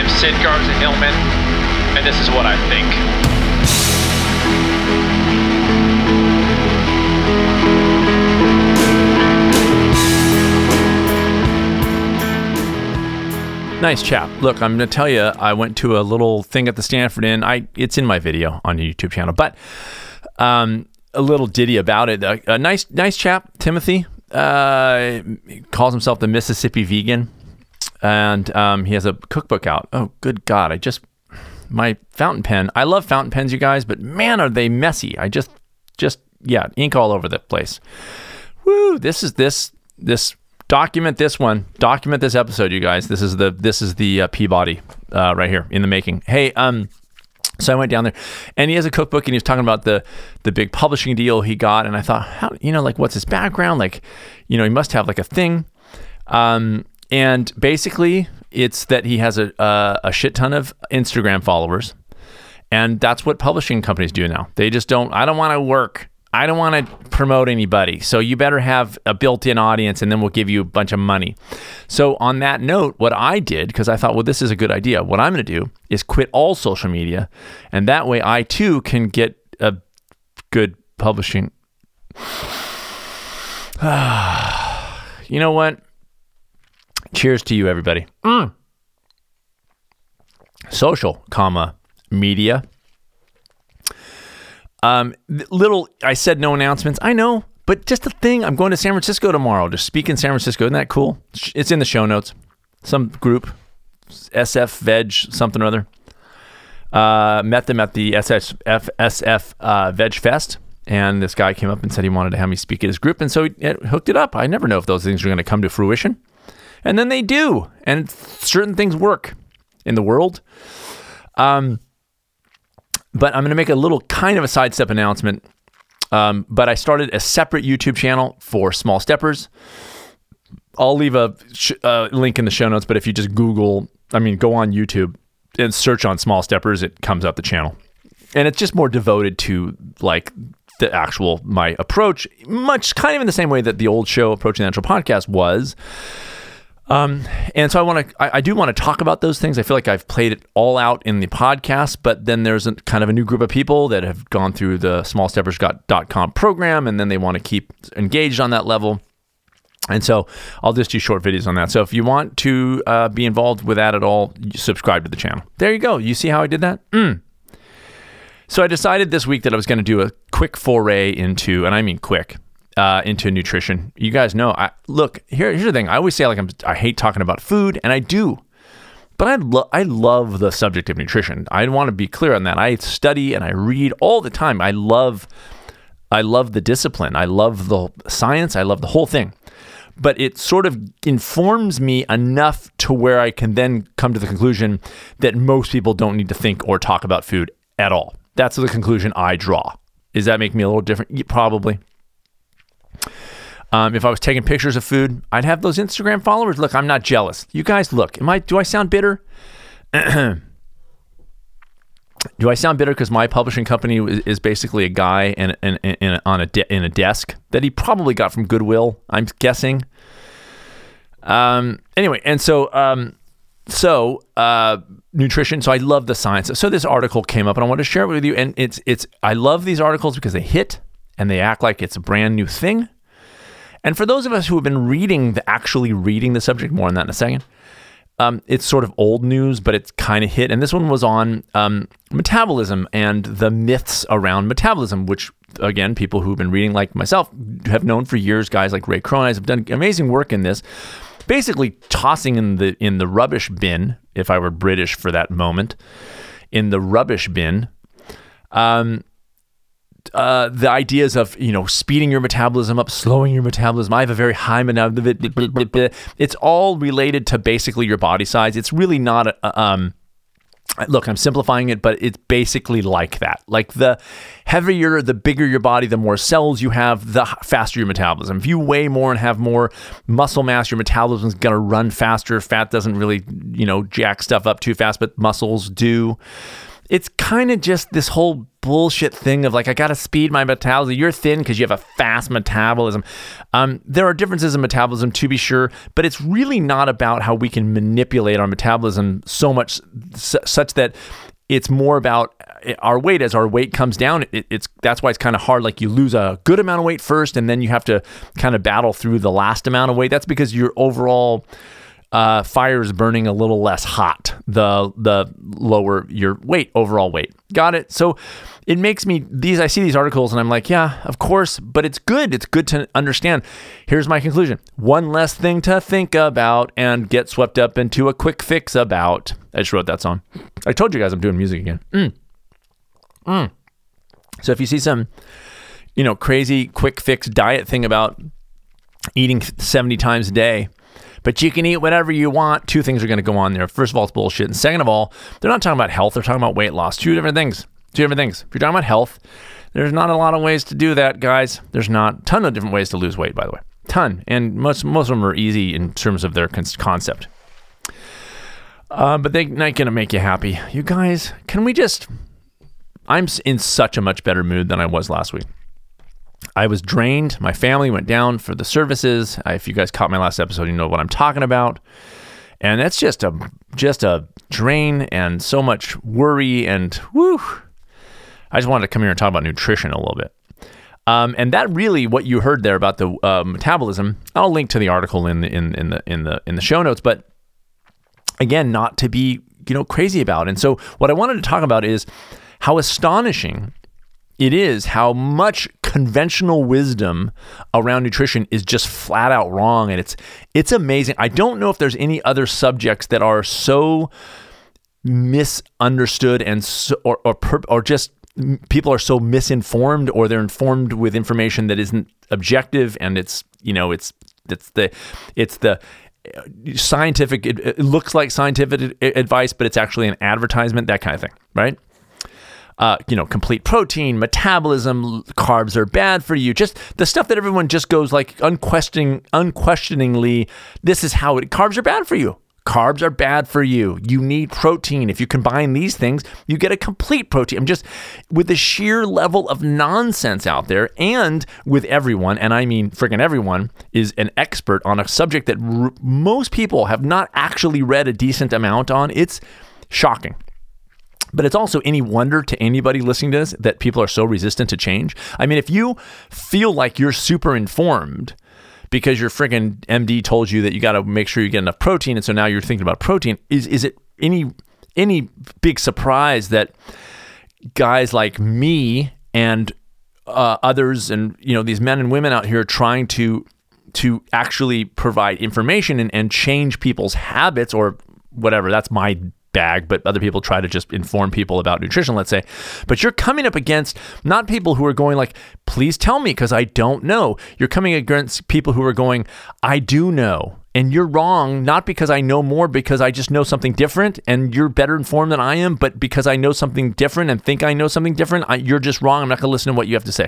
I'm Sid Garza-Hillman, and this is what I think. Nice chap. Look, I'm going to tell you, I went to a little thing at the Stanford Inn. It's in my video on the YouTube channel, but a little ditty about it. A nice chap, Timothy, calls himself the Mississippi Vegan, and he has a cookbook out. Oh, good God. My fountain pen. I love fountain pens, you guys, but man, are they messy. I just ink all over the place. Woo, this document this episode, you guys. This is the Peabody right here in the making. Hey, so I went down there, and he has a cookbook, and he was talking about the big publishing deal he got, and I thought, what's his background? He must have like a thing. And basically, it's that he has a shit ton of Instagram followers, and that's what publishing companies do now. They just I don't want to work. I don't want to promote anybody. So you better have a built-in audience, and then we'll give you a bunch of money. So on that note, what I did, because I thought, well, this is a good idea. What I'm going to do is quit all social media, and that way I too can get a good publishing. You know what? Cheers to you, everybody. Social, media. I said no announcements. I know, but just a thing. I'm going to San Francisco tomorrow to speak in San Francisco. Isn't that cool? It's in the show notes. Some group, SF Veg something or other. Met them at the SF Veg Fest, and this guy came up and said he wanted to have me speak at his group, and so he hooked it up. I never know if those things are going to come to fruition, and then they do, and certain things work in the world. But I'm going to make a little kind of a sidestep announcement. But I started a separate YouTube channel for small steppers. I'll leave a link in the show notes, but if you just go on YouTube and search on small steppers, it comes up the channel. And it's just more devoted to my approach, much kind of in the same way that the old show, Approaching the Natural Podcast, was. And so I do want to talk about those things. I feel like I've played it all out in the podcast, but then there's kind of a new group of people that have gone through the smallsteppers.com program, and then they want to keep engaged on that level. And so I'll just do short videos on that. So if you want to be involved with that at all, subscribe to the channel. There you go. You see how I did that? So I decided this week that I was going to do a quick foray into, and I mean quick, into nutrition. You guys know, here's the thing. I always say I hate talking about food, and I do, but I love the subject of nutrition. I want to be clear on that. I study and I read all the time. I love the discipline. I love the science. I love the whole thing, but it sort of informs me enough to where I can then come to the conclusion that most people don't need to think or talk about food at all. That's the conclusion I draw. Does that make me a little different? Probably. If I was taking pictures of food, I'd have those Instagram followers. Look, I'm not jealous. You guys, look, do I sound bitter? Do I sound bitter because my publishing company is basically a guy in a desk that he probably got from Goodwill, I'm guessing. Anyway, and so nutrition. So I love the science. So this article came up, and I wanted to share it with you. And I love these articles because they hit and they act like it's a brand new thing. And for those of us who have been actually reading the subject, more on that in a second, it's sort of old news, but it's kind of hit. And this one was on metabolism and the myths around metabolism, which, again, people who've been reading, like myself, have known for years. Guys like Ray Cronise have done amazing work in this, basically tossing in the rubbish bin, if I were British for that moment, in the rubbish bin, the ideas of, speeding your metabolism up, slowing your metabolism. I have a very high metabolism. It's all related to basically your body size. It's really not look, I'm simplifying it, but it's basically like that. Like the heavier, the bigger your body, the more cells you have, the faster your metabolism. If you weigh more and have more muscle mass, your metabolism is going to run faster. Fat doesn't really, jack stuff up too fast, but muscles do. It's kind of just this whole bullshit thing of like, I got to speed my metabolism. You're thin because you have a fast metabolism. There are differences in metabolism, to be sure, but it's really not about how we can manipulate our metabolism so much such that it's more about our weight. As our weight comes down, that's why it's kind of hard. Like you lose a good amount of weight first, and then you have to kind of battle through the last amount of weight. That's because your overall fire is burning a little less hot the lower your weight, overall weight. Got it? So it makes me, I see these articles and I'm like, yeah, of course, but it's good. It's good to understand. Here's my conclusion. One less thing to think about and get swept up into a quick fix about. I just wrote that song. I told you guys I'm doing music again. So if you see some, crazy quick fix diet thing about eating 70 times a day, but you can eat whatever you want, two things are going to go on there. First of all, it's bullshit. And second of all, they're not talking about health. They're talking about weight loss. Two different things. If you're talking about health, there's not a lot of ways to do that, guys. There's not a ton of different ways to lose weight, by the way. Ton. And most of them are easy in terms of their concept. But they're not going to make you happy. You guys, I'm in such a much better mood than I was last week. I was drained. My family went down for the services. If you guys caught my last episode, you know what I'm talking about. And that's just a drain and so much worry and whew. I just wanted to come here and talk about nutrition a little bit. And that really, what you heard there about the metabolism, I'll link to the article in the show notes. But again, not to be crazy about. And so what I wanted to talk about is how astonishing it is how much conventional wisdom around nutrition is just flat out wrong. And it's amazing. I don't know if there's any other subjects that are so misunderstood and so, or just people are so misinformed, or they're informed with information that isn't objective. And it's the scientific, it looks like scientific advice, but it's actually an advertisement, that kind of thing, right? Complete protein, metabolism, carbs are bad for you. Just the stuff that everyone just goes like unquestioningly, this is how carbs are bad for you. Carbs are bad for you. You need protein. If you combine these things, you get a complete protein. I'm just, with the sheer level of nonsense out there, and with everyone, and I mean freaking everyone, is an expert on a subject that most people have not actually read a decent amount on. It's shocking. But it's also any wonder to anybody listening to this that people are so resistant to change. I mean, if you feel like you're super informed because your friggin' MD told you that you got to make sure you get enough protein, and so now you're thinking about protein, is it any big surprise that guys like me and others, and these men and women out here are trying to actually provide information and change people's habits or whatever? That's my bag, but other people try to just inform people about nutrition, let's say. But you're coming up against not people who are going like, please tell me because I don't know. You're coming against people who are going, I do know. And you're wrong, not because I know more, because I just know something different and you're better informed than I am, but because I know something different and think I know something different, you're just wrong. I'm not going to listen to what you have to say.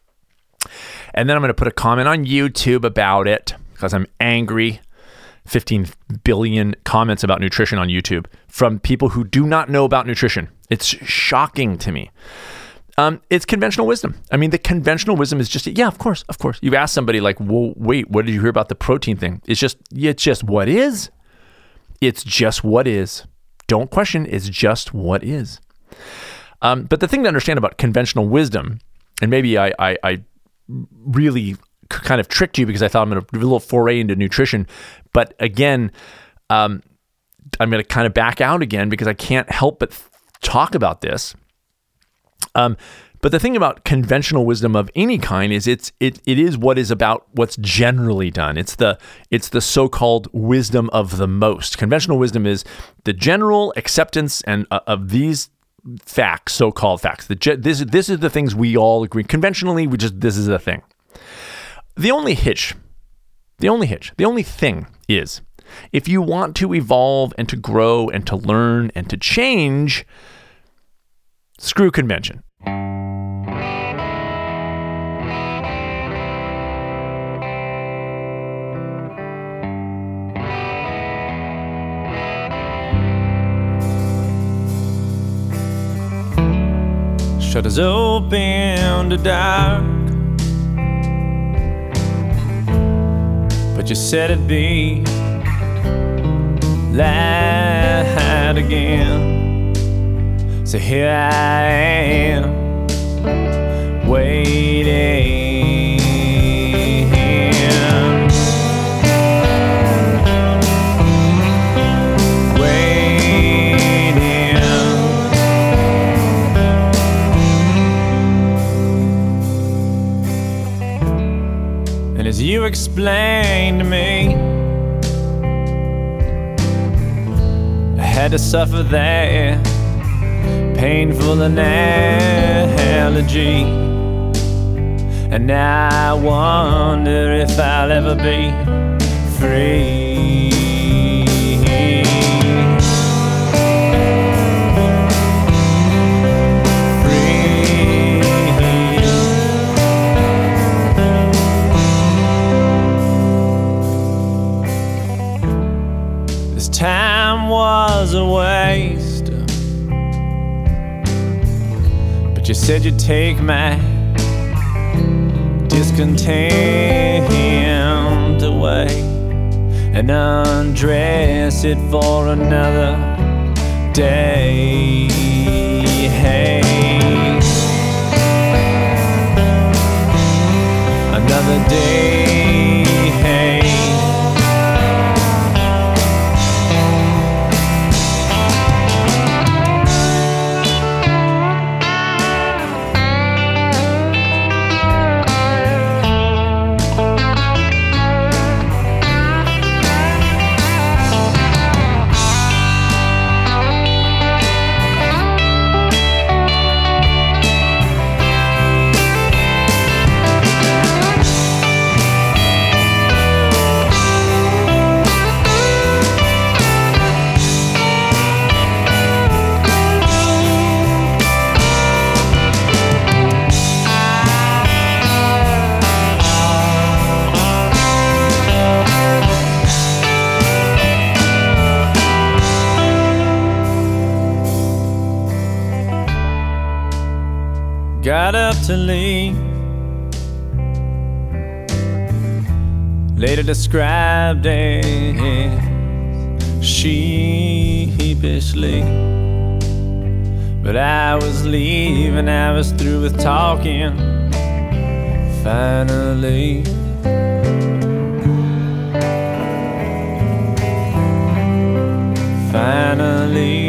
And then I'm going to put a comment on YouTube about it because I'm angry. 15 billion comments about nutrition on YouTube from people who do not know about nutrition. It's shocking to me. It's conventional wisdom. I mean, the conventional wisdom is just, yeah, of course. You ask somebody like, well, wait, what did you hear about the protein thing? It's just what is. It's just what is. Don't question. It's just what is. But the thing to understand about conventional wisdom, and maybe I really kind of tricked you because I thought I'm going to do a little foray into nutrition. But again, I'm going to kind of back out again because I can't help but talk about this. But the thing about conventional wisdom of any kind is it is what is about what's generally done. It's the so-called wisdom of the most. Conventional wisdom is the general acceptance and of these facts, so-called facts. This is the things we all agree. Conventionally, this is the thing. The only thing is, if you want to evolve and to grow and to learn and to change, screw convention. shutters open to dark. But you said it'd be light again. So here I am, waiting. And as you explained to me, I had to suffer that painful analogy. And now I wonder if I'll ever be free. Time was a waste, but you said you'd take my discontent away and undress it for another day. Hey, another day. Hey. Got up to leave, later described as sheepishly. But I was leaving, I was through with talking, finally. Finally.